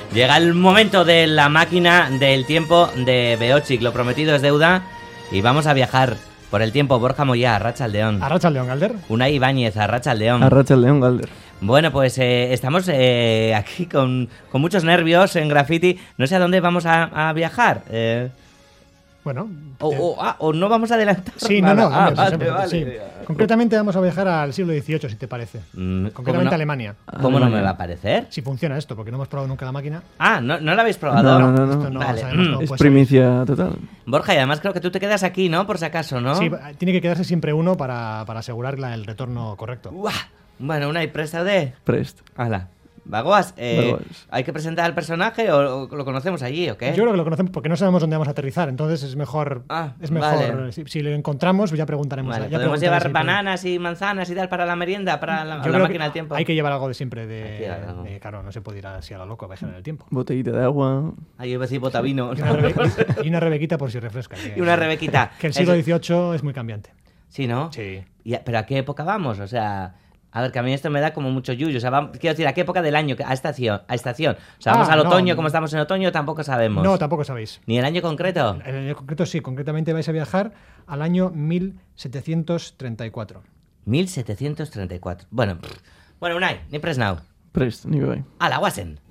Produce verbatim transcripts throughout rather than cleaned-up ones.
Llega el momento de la máquina del tiempo de Beochik. Lo prometido es deuda y vamos a viajar por el tiempo. Borja Moyá, Arratsaldeon. Arratsaldeon, Galder. Unai Ibáñez, Arratsaldeon. Arratsaldeon, Galder. Bueno, pues eh, estamos eh, aquí con, con muchos nervios en Graffiti. No sé a dónde vamos a, a viajar. Eh, Bueno. o, eh, o, ah, o no vamos a adelantar. Sí, no, no. nada. Ah, hombre, vale, siempre, vale. sí. Concretamente vamos a viajar al siglo dieciocho, si te parece. Mm, ¿cómo Concretamente no? a Alemania. ¿Cómo no me va a parecer? Si funciona esto, porque no hemos probado nunca la máquina. Ah, ¿no, no lo habéis probado? No, no, no. Esto no Vale. sabemos cómo Es puede primicia total. Borja, y además creo que tú te quedas aquí, ¿no? Por si acaso, ¿no? salir. Sí, tiene que quedarse siempre uno para, para asegurar la- el retorno correcto. Uah. Bueno, Unai, presta de... Prest. Hala. Bagoas, eh, Bagoas. ¿hay que presentar al personaje o, o lo conocemos allí o qué? Yo creo que lo conocemos porque no sabemos dónde vamos a aterrizar, entonces es mejor. Ah, es mejor vale. si, si lo encontramos, pues ya preguntaremos. Vale, ya ¿podemos preguntaré llevar siempre. bananas y manzanas y tal para la merienda, para la, Yo la creo máquina que del tiempo? Hay que llevar algo de siempre Hay que de, llevar algo. de- claro, no se puede ir así a lo loco, viajar en el tiempo. Botellita de agua. Ay, yo iba a decir botavino. Y una, rebe- y una rebequita por si refresca. Que, Y una rebequita. Que el siglo Eso- dieciocho es muy cambiante. Sí, ¿no? Sí. Y a- ¿Pero a qué época vamos? O sea... A ver, que a mí esto me da como mucho yuyo. O sea, vamos- quiero decir, ¿a qué época del año? ¿A estación? ¿A estación? O sea, ¿vamos Ah, al no. otoño? ¿Cómo estamos en otoño? Tampoco sabemos. No, tampoco sabéis. ¿Ni el año concreto? En el concreto sí, concretamente vais a viajar al año mil setecientos treinta y cuatro. mil setecientos treinta y cuatro. Bueno, pff. bueno, Unai, ni press now. Prest, ni bye. A la Wasen.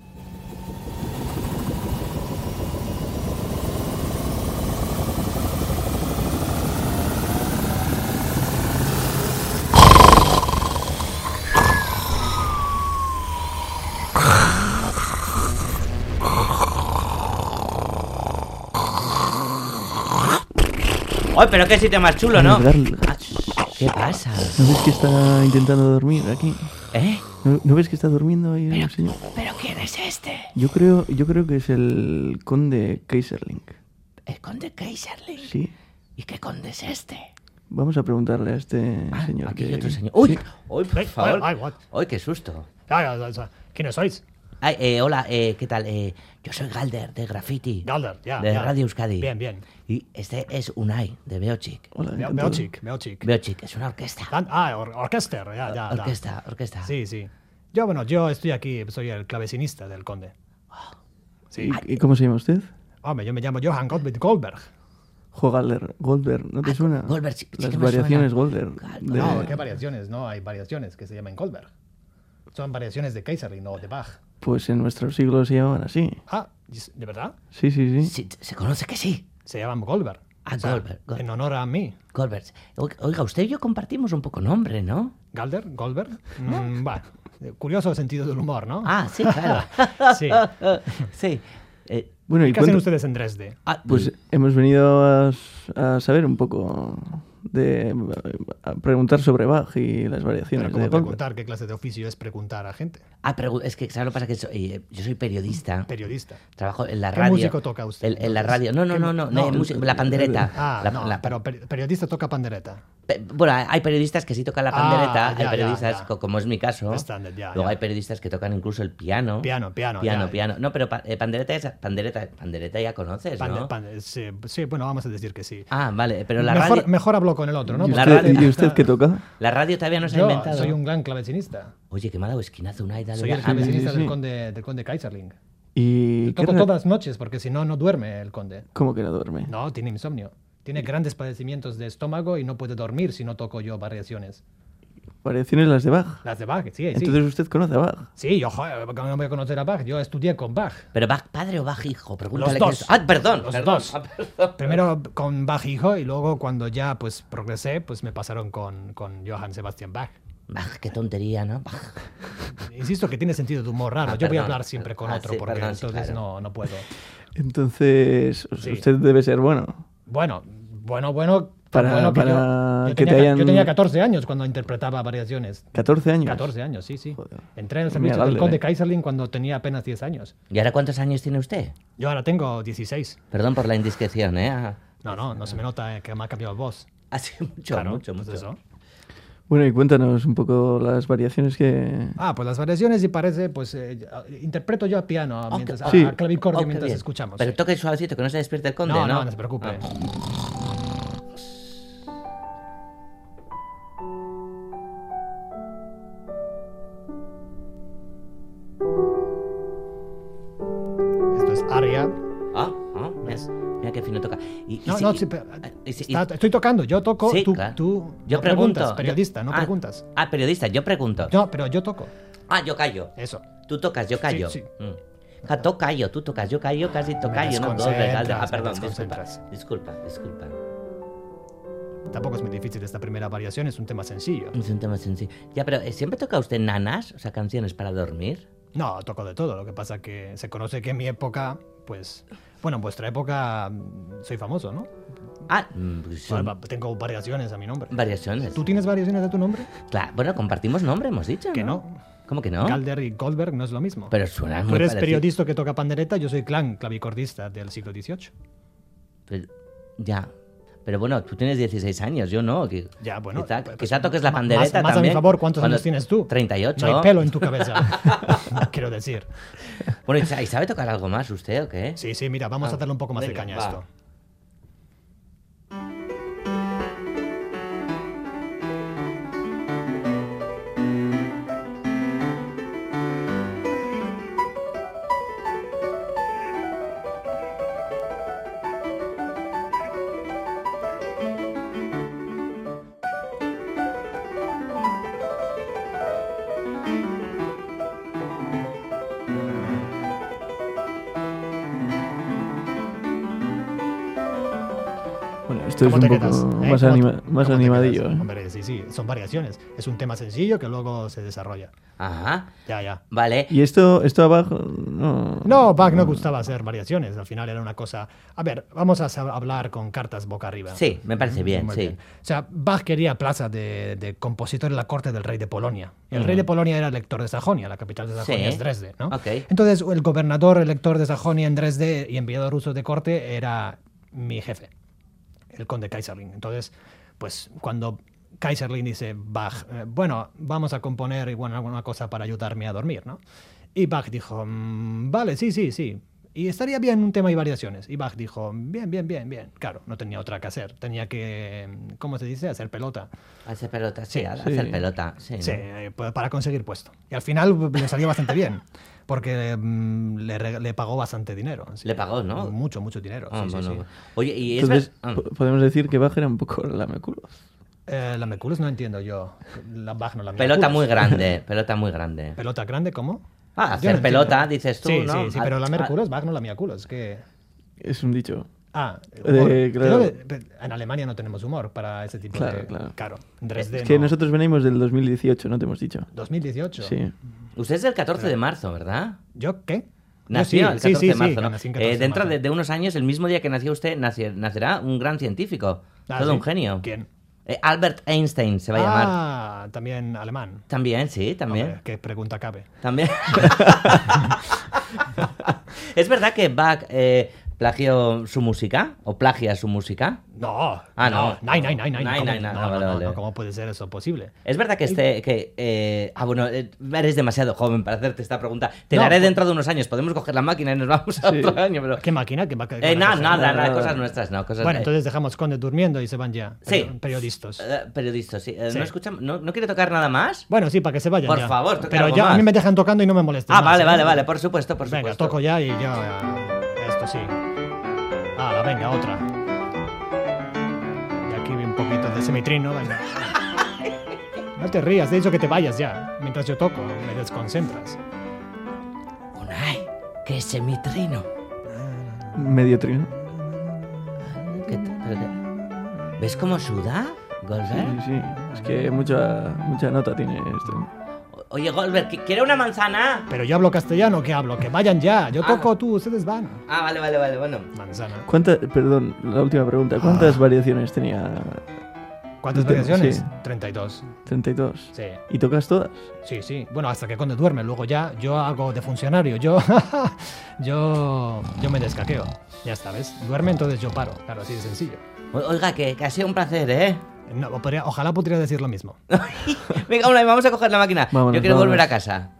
¡Ay, pero qué sitio más chulo, ¿no? Garl- Ah, shh, ¿Qué pasa? ¿No ves que está intentando dormir aquí? ¿Eh? ¿No, no ves que está durmiendo ahí el señor? ¿Pero quién es este? Yo creo, yo creo que es el conde Kaiserling. El conde Kaiserling. Sí. ¿Y qué conde es este? Vamos a preguntarle a este Ah, señor. aquí hay que... otro señor. ¡Uy! Sí. ¡Uy, por Ay, favor! ay, what? ¡Uy, qué susto! Ah, ya, ya, ya. ¿Quiénes sois? Ay, eh, hola, eh, ¿qué tal? Eh, yo soy Galder, de Graffiti. Galder, ya. De ya. Radio Euskadi. Bien, bien. Y este es Unai, de Beochik. Hola, Beo- encantado. Beochik, Beochik. Beochik es una orquesta. Dan- Ah, or orquester, ya, ya, ya. Orquesta, orquesta. Sí, sí. Yo, bueno, yo estoy aquí, soy el clavecinista del conde. Sí. ¿Y, y cómo se llama usted? Hombre, yo me llamo Johann Gottlieb Goldberg. Jogaler, Goldberg, ¿no te Ah, suena? Goldberg, sí- sí Las que me variaciones suena. Goldberg. Claro. de- No, ¿qué variaciones? No, hay variaciones que se llaman Goldberg. Son variaciones de Kaiserling o de Bach. Pues en nuestro siglo se llamaban así. Ah, ¿de verdad? Sí, sí, sí. Sí, se conoce que sí. Se llaman Goldberg. Ah, Goldberg, Goldberg. En honor a mí. Goldberg. Oiga, Oiga, usted y yo compartimos un poco nombre, ¿no? Galder, Goldberg. Mm, va. Curioso sentido del humor, ¿no? Ah, sí, claro. Sí. sí. Eh, Bueno, y ¿Qué hacen cuenta- ustedes en Dresde? ah, Pues hemos venido a, s- a saber un poco de a preguntar sobre Bach y las variaciones Pero ¿cómo de Goldberg. preguntar qué clase de oficio es preguntar a gente? ah, pero es que, ¿sabes lo que pasa? Que soy- eh, yo soy periodista. Periodista. Trabajo en la ¿Qué radio. músico toca usted, En, en la entonces? radio. No, no, ¿Qué no, mu- no, no, no, música- la pandereta. Ah, La- no, la- pero per- periodista toca pandereta. Pe- Bueno, hay periodistas que sí tocan la Ah, pandereta, ya, hay periodistas, ya, ya. co- como es mi caso. Estándar, ya, Luego ya. hay periodistas que tocan incluso el piano. Piano, piano, Piano, ya. piano. No, pero pa- eh, pandereta es pandereta, pandereta ya conoces, Pande- ¿no? pande- sí, sí, bueno, vamos a decir que sí. Ah, vale, pero la mejor, radio, mejor hablo con el otro, ¿no? ¿Y La Porque- usted, radio- ¿y usted qué toca? la radio todavía no se ha Yo inventado. soy un gran clavecinista. Oye, que me ha dado esquinazo una idea. Soy el Ah, clavecinista sí, sí. del, conde, del conde Kaiserling. ¿Y qué Toco ra- todas las noches porque si no, no duerme el conde. ¿Cómo que no duerme? No, tiene insomnio. Tiene grandes padecimientos de estómago y no puede dormir si no toco yo variaciones. Variaciones las de Bach. Las de Bach, sí, sí. Entonces usted conoce a Bach. Sí, yo, joder, ¿cómo no voy a conocer a Bach? Yo estudié con Bach. ¿Pero Bach padre o Bach hijo? Pregúntale. Los qué dos. es- Ah, perdón. Los perdón, dos. ah, perdón. Primero con Bach hijo y luego cuando ya pues progresé, pues me pasaron con, con Johann Sebastian Bach. Bach, qué tontería, ¿no? Bach. Insisto que tiene sentido de humor raro. Ah, yo voy a perdón. hablar siempre con Ah, otro sí, porque perdón, sí, entonces claro. no, no puedo. Entonces, o sea, Sí. usted debe ser bueno. Bueno, bueno, bueno. Para- bueno que para yo, yo que tenía, te hayan- yo tenía catorce años cuando interpretaba variaciones. ¿catorce años? catorce años, sí, sí. Joder. Entré en el Mira, servicio del dale, conde eh. Kaiserling cuando tenía apenas diez años. ¿Y ahora cuántos años tiene usted? Yo ahora tengo dieciséis. Perdón por la indiscreción, ¿eh? Ah, No, no, no se me nota eh, que me ha cambiado el voz. Hace mucho, Claro, mucho, pues mucho. eso. Bueno, y cuéntanos un poco las variaciones que... Ah, pues las variaciones y parece, pues eh, interpreto yo a piano Oh, mientras, qué- a- Sí. a clavicordio Oh, qué mientras bien. escuchamos. Pero sí. toque suavecito, que no se despierte el conde, no, ¿no? no, no se preocupe. Ah. aria. Ah, ah, mira, mira qué fino toca. Y, y No, si- no, y- sí, pero, y si- y- está- estoy tocando, yo toco, Sí, tú, claro. tú yo no pregunto. preguntas, periodista, yo- no ah, preguntas. Ah, periodista, yo pregunto. No, pero yo toco, Ah, yo callo. eso. Tú tocas, yo callo. Sí, sí. Mm. Ja, tú callo, tú tocas, yo callo, casi tocayo, no dos desconcentras, veces. Ah, me perdón, disculpa. desconcentras. Disculpa, disculpa. Tampoco es muy difícil esta primera variación, es un tema sencillo. Es un tema sencillo. Ya, pero ¿eh, ¿siempre toca usted nanas? O sea, canciones para dormir. No, toco de todo, lo que pasa que se conoce que en mi época, pues, bueno, en vuestra época mm, soy famoso, ¿no? Ah, mm, pues son Bueno, tengo variaciones a mi nombre. variaciones. ¿Tú tienes variaciones de tu nombre? Claro, bueno, compartimos nombre, hemos dicho. Que ¿no? no. ¿Cómo que no? Galder y Goldberg no es lo mismo. Pero suena Tú muy eres parecido. periodista que toca pandereta, yo soy clan, clavicordista del siglo dieciocho. Pero- ya. Pero bueno, tú tienes dieciséis años, yo no. que- Ya, bueno, Quizá, pues, quizá toques la ma- pandereta más, más a también. mi favor, ¿cuántos Cuando- años tienes tú? treinta y ocho. No hay pelo en tu cabeza. Quiero decir. Bueno, ¿y sa- ¿y sabe tocar algo más usted o qué? Sí, sí, mira, vamos Ah, a darle un poco más de venga, caña va. a esto. Bueno, esto es ¿Cómo un te poco quedas? ¿Eh? más, ¿Cómo- anima- cómo más te animadillo. quedas? ¿eh? Hombre, sí, sí, son variaciones. Es un tema sencillo que luego se desarrolla. Ajá. Ya, ya. Vale. Y esto, esto abajo, no. No, Bach no gustaba hacer variaciones. Al final era una cosa. A ver, vamos a sa- hablar con cartas boca arriba. Sí, me parece bien, Muy sí. bien. O sea, Bach quería plaza de, de compositor en la corte del rey de Polonia. Y el Ujú. rey de Polonia era elector de Sajonia, la capital de Sajonia Sí. es Dresde, ¿no? Ok. Entonces, el gobernador elector de Sajonia en Dresde y enviado ruso de corte era mi jefe, el conde Kaiserling. Entonces, pues cuando Kaiserling dice, Bach, eh, bueno, vamos a componer igual alguna cosa para ayudarme a dormir, ¿no? Y Bach dijo, "Mm, vale, sí, sí, sí. Y estaría bien un tema y variaciones. Y Bach dijo, bien, bien, bien, bien. Claro, no tenía otra que hacer. Tenía que, ¿cómo se dice? Hacer pelota. Hacer pelota, sí, Sí, hacer sí. pelota. Sí, ¿no? Sí, eh, pa- para conseguir puesto. Y al final le salió bastante bien. Porque mm, le, re- le pagó bastante dinero. sí. Le pagó, ¿no? Mucho, mucho dinero. Ah, sí, sí, bueno. sí. Oye, y es Entonces, ver- ah. po- podemos decir que Bach era un poco lameculos. Eh, la Mercules no entiendo yo. La Bach no la Pelota Mercules. muy grande, pelota muy grande. ¿Pelota grande cómo? Ah, Yo hacer no pelota, entiendo. dices tú, sí, ¿no? Sí, sí, pero la Ah, Mercules, Bach no la Mercules. Es que... Es un dicho. Ah, Eh, humor. claro. Pero de- en Alemania no tenemos humor para ese tipo Claro, de... claro. en Dresde Es que no. nosotros venimos del dos mil dieciocho, ¿no te hemos dicho? dos mil dieciocho. Sí. Usted es del catorce de marzo, ¿verdad? ¿Yo qué? Yo Nació sí, el sí, catorce sí, de sí, marzo, ¿no? nací en catorce Eh, de dentro marzo. de, de unos años, el mismo día que nació usted, naci- nacerá un gran científico. Ah, todo sí. un genio. ¿Quién? Eh, Albert Einstein se va a llamar. Ah, también alemán. También, sí, también. Hombre, qué pregunta cabe. También. ¿Es verdad que Bach eh, plagió su música? ¿O plagia su música? No. Ah, no. No, no, no, no, no, Nine, ¿cómo- nine, no, no, no, vale, no, vale. no, ¿cómo puede ser eso posible? Es verdad que este. Que, eh, ah, bueno, eh, eres demasiado joven para hacerte esta pregunta. Te No, la haré pues- dentro de unos años. Podemos coger la máquina y nos vamos a Sí. otro año, pero. ¿Qué máquina? ¿Qué va- qué Eh, van a no, coger? nada, nada, nada, nada. cosas nuestras, no. Cosas Bueno, eh, entonces dejamos Conde durmiendo y se van ya. Sí. Peri- Periodistas. eh, periodistas, sí. Eh, Sí. ¿No, escuchamos- no, ¿No quiere tocar nada más? Bueno, sí, para que se vayan Por ya. favor, toca Pero algo ya a más. mí me dejan tocando y no me molesten Ah, más, vale, ¿eh? vale, vale, por supuesto, por Venga, supuesto. toco ya y ya... eh, Esto sí. Ah, la venga, otra. Y aquí un poquito de semitrino, venga. No te rías, he dicho que te vayas ya. Mientras yo toco, me desconcentras. Unai, que semitrino. Medio trino. ¿Qué te- pero qué- ¿Ves cómo suda, Sí, Goldberg? sí. Es que mucha, mucha nota tiene esto. O- Oye, Goldberg, ¿qui- ¿quiere una manzana? Pero yo hablo castellano, ¿qué hablo? Que vayan ya. Yo Ah. toco, tú, ustedes van. Ah, vale, vale, vale, bueno. Manzana. ¿Cuántas, perdón, la última pregunta. ¿Cuántas variaciones tenía? ¿Cuántas Te- variaciones? sí. treinta y dos. treinta y dos. Sí. ¿Y tocas todas? Sí, sí. Bueno, hasta que Conde duerme. Luego ya yo hago de funcionario. Yo, yo, yo me descaqueo. Ya está, ¿ves? Duerme, entonces yo paro. Claro, así de sencillo. O- Oiga, que, que ha sido un placer, ¿eh? No, podría- ojalá pudiera decir lo mismo. Venga, Unai, vamos a coger la máquina. Vámonos, Yo quiero vámonos. volver a casa.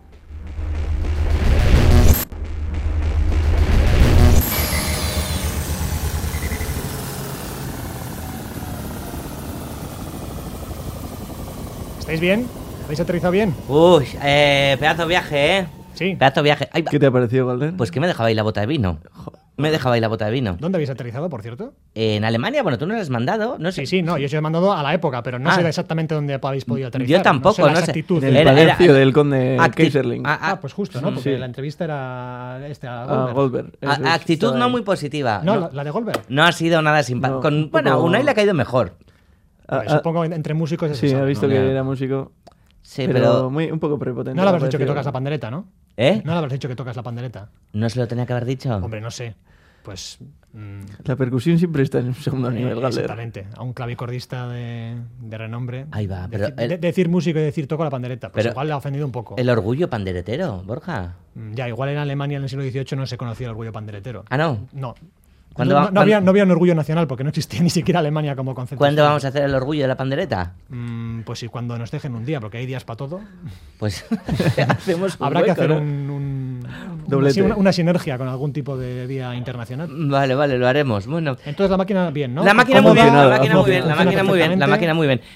¿Estáis bien? ¿Habéis aterrizado bien? Uy, eh, pedazo de viaje, ¿eh? Sí. Pedazo de viaje. Ay, va. ¿Qué te ha parecido, Galder? Pues que me dejaba ahí la bota de vino. Me dejaba ahí la bota de vino. ¿Dónde habéis aterrizado, por cierto? En Alemania, bueno, tú nos has mandado, no sé. Sí, sí, no, yo os he mandado a la época, pero no Ah. sé exactamente dónde habéis podido aterrizar. Yo tampoco, no sé. no La sé. exactitud. En el Era- era- palacio del conde Acti- Kaiserling. Ah, Ah, pues justo, ¿no? Porque Sí. la entrevista era este, a Ah, Goldberg. Goldberg. a- Ese actitud estaba no ahí. muy positiva. No, No, La, la de Goldberg. no ha sido nada simpático. No, Con- un Bueno, a poco- Unai le ha caído mejor. Ah, Vale, ah, supongo que entre músicos es sí, eso, ha visto ¿no? que Ya. era músico. Sí, pero pero... muy, un poco prepotente. No le me habrás dicho que pareció. tocas la pandereta, ¿no? ¿Eh? No le habrás dicho que tocas la pandereta. ¿No se lo tenía que haber dicho? Hombre, no sé. Pues. mm, La percusión siempre está en un segundo nivel, eh, Galder. exactamente. A un clavicordista de, de renombre. Ahí va, pero Deci- el- de- decir músico y decir toco la pandereta. Pues Pero igual le ha ofendido un poco. El orgullo panderetero, Borja. Mm, Ya, igual en Alemania en el siglo dieciocho no se conocía el orgullo panderetero. Ah, ¿no? No. ¿Cuándo no, va- no- no había, cuándo- no había un orgullo nacional porque no existía ni siquiera Alemania como concepto. ¿Cuándo vamos a hacer el orgullo de la pandereta? Mm, pues sí, cuando nos dejen un día, porque hay días para todo. Pues hacemos un Habrá que hueco, hacer ¿no? un, un- una, Doblete. sí, una- una sinergia con algún tipo de día internacional. Vale, vale, lo haremos. Bueno, Entonces la máquina bien, ¿no? la máquina Ha muy bien, la funcionado, máquina ha muy bien, la funcionado máquina muy bien, la perfectamente. máquina muy bien.